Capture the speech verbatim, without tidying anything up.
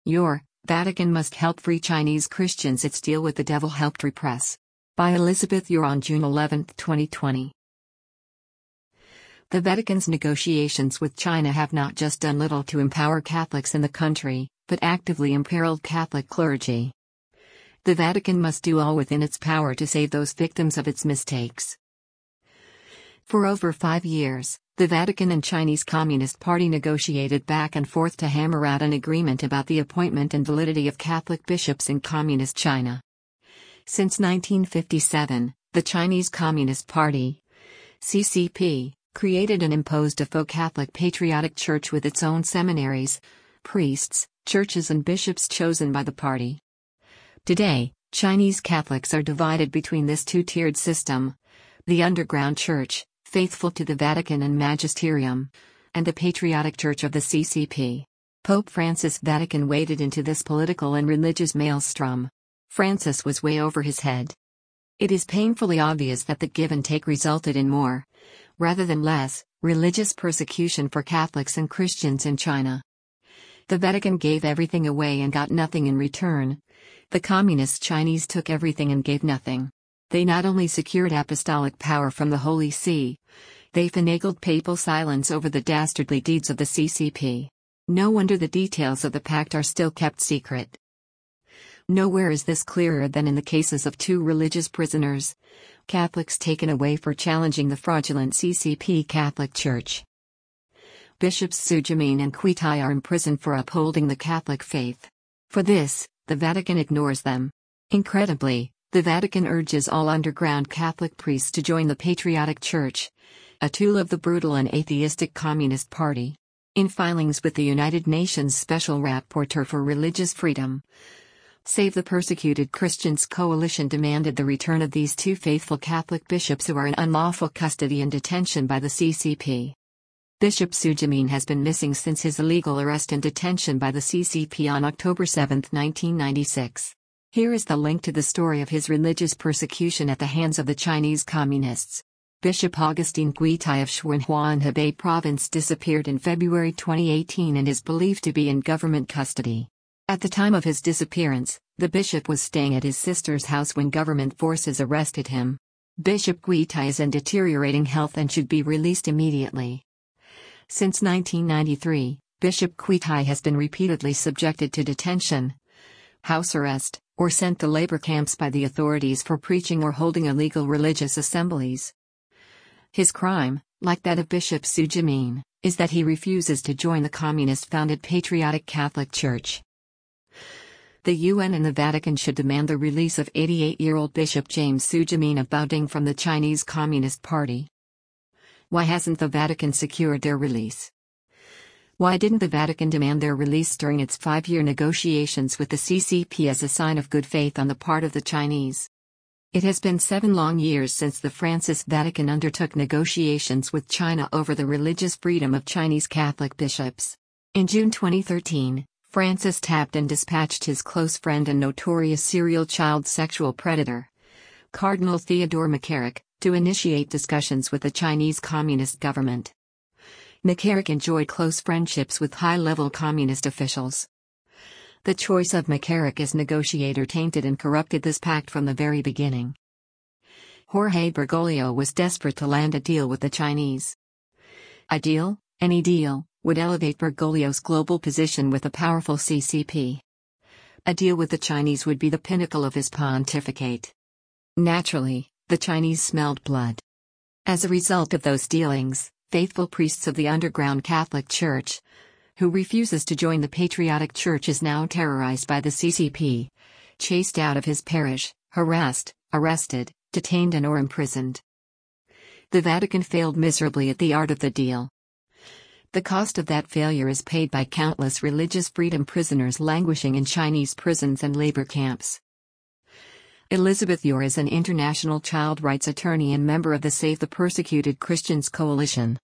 Your Vatican must help free Chinese Christians. Its deal with the devil helped repress. By Elizabeth Ure on June eleventh, twenty twenty. The Vatican's negotiations with China have not just done little to empower Catholics in the country, but actively imperiled Catholic clergy. The Vatican must do all within its power to save those victims of its mistakes. For over five years, the Vatican and Chinese Communist Party negotiated back and forth to hammer out an agreement about the appointment and validity of Catholic bishops in Communist China. Since nineteen fifty-seven, the Chinese Communist Party, C C P, created and imposed a faux Catholic patriotic church with its own seminaries, priests, churches and bishops chosen by the party. Today, Chinese Catholics are divided between this two-tiered system: the underground church, faithful to the Vatican and magisterium, and the patriotic church of the C C P. Pope Francis' Vatican waded into this political and religious maelstrom. Francis was way over his head. It is painfully obvious that the give and take resulted in more, rather than less, religious persecution for Catholics and Christians in China. The Vatican gave everything away and got nothing in return. The Communist Chinese took everything and gave nothing. They not only secured apostolic power from the Holy See, they finagled papal silence over the dastardly deeds of the C C P. No wonder the details of the pact are still kept secret. Nowhere is this clearer than in the cases of two religious prisoners, Catholics taken away for challenging the fraudulent C C P Catholic Church. Bishops Su Jimin and Kui Tai are imprisoned for upholding the Catholic faith. For this, the Vatican ignores them. Incredibly, the Vatican urges all underground Catholic priests to join the Patriotic Church, a tool of the brutal and atheistic Communist Party. In filings with the United Nations Special Rapporteur for Religious Freedom, Save the Persecuted Christians Coalition demanded the return of these two faithful Catholic bishops who are in unlawful custody and detention by the C C P. Bishop Su Jimin has been missing since his illegal arrest and detention by the C C P on October seventh, nineteen ninety-six. Here is the link to the story of his religious persecution at the hands of the Chinese Communists. Bishop Augustine Kui Tai of Xuanhua in Hebei Province disappeared in February twenty eighteen and is believed to be in government custody. At the time of his disappearance, the bishop was staying at his sister's house when government forces arrested him. Bishop Kui Tai is in deteriorating health and should be released immediately. Since nineteen ninety-three, Bishop Kui Tai has been repeatedly subjected to detention, house arrest, or sent to labor camps by the authorities for preaching or holding illegal religious assemblies. His crime, like that of Bishop Su Jimin, is that he refuses to join the communist-founded Patriotic Catholic Church. The U N and the Vatican should demand the release of eighty-eight-year-old Bishop James Su Jimin of Baoding from the Chinese Communist Party. Why hasn't the Vatican secured their release? Why didn't the Vatican demand their release during its five-year negotiations with the C C P as a sign of good faith on the part of the Chinese? It has been seven long years since the Francis Vatican undertook negotiations with China over the religious freedom of Chinese Catholic bishops. In June twenty thirteen, Francis tapped and dispatched his close friend and notorious serial child sexual predator, Cardinal Theodore McCarrick, to initiate discussions with the Chinese Communist government. McCarrick enjoyed close friendships with high-level communist officials. The choice of McCarrick as negotiator tainted and corrupted this pact from the very beginning. Jorge Bergoglio was desperate to land a deal with the Chinese. A deal, any deal, would elevate Bergoglio's global position with the powerful C C P. A deal with the Chinese would be the pinnacle of his pontificate. Naturally, the Chinese smelled blood. As a result of those dealings, faithful priests of the underground Catholic Church, who refuses to join the Patriotic Church, is now terrorized by the C C P, chased out of his parish, harassed, arrested, detained and or imprisoned. The Vatican failed miserably at the art of the deal. The cost of that failure is paid by countless religious freedom prisoners languishing in Chinese prisons and labor camps. Elizabeth Ure is an international child rights attorney and member of the Save the Persecuted Christians Coalition.